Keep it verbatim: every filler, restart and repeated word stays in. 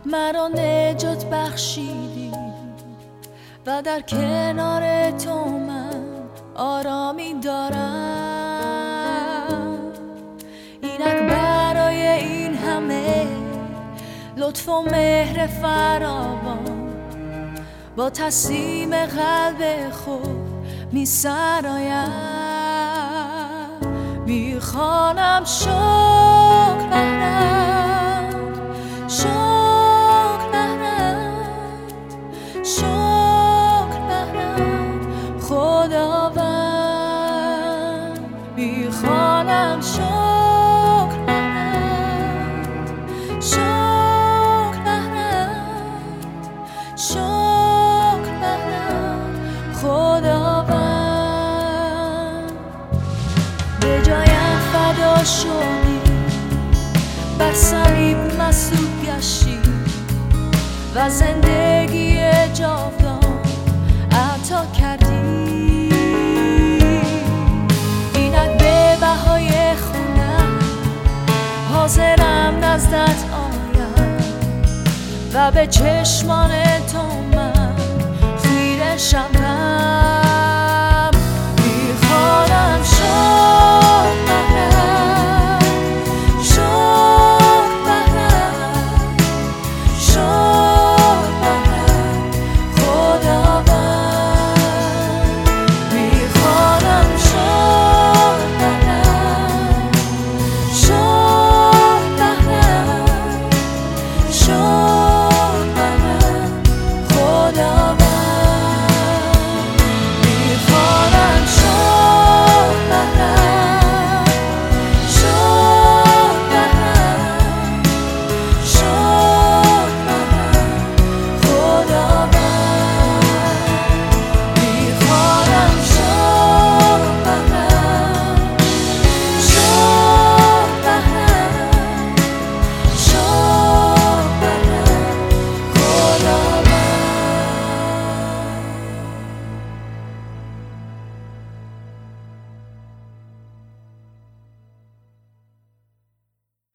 مرا نجات بخشیدی و در کنار تو من آرامی دارم. اینک برای این همه لطف و مهر فراوان با تسلیم قلب خود می سرایم. می خوانم شکر لحنت، شکر لحنت، شکر لحنت خداوند. می خوانم شکر لحنت، شکر لحنت، شکر لحنت خداوند. به جایم فدا شدی، بر صلیب مصلوب گشتی و زندگی جاودان عطا کردی. اینک به بهای خونم حاضرم نزدت آیم و به چشمان تو من خیره شوم.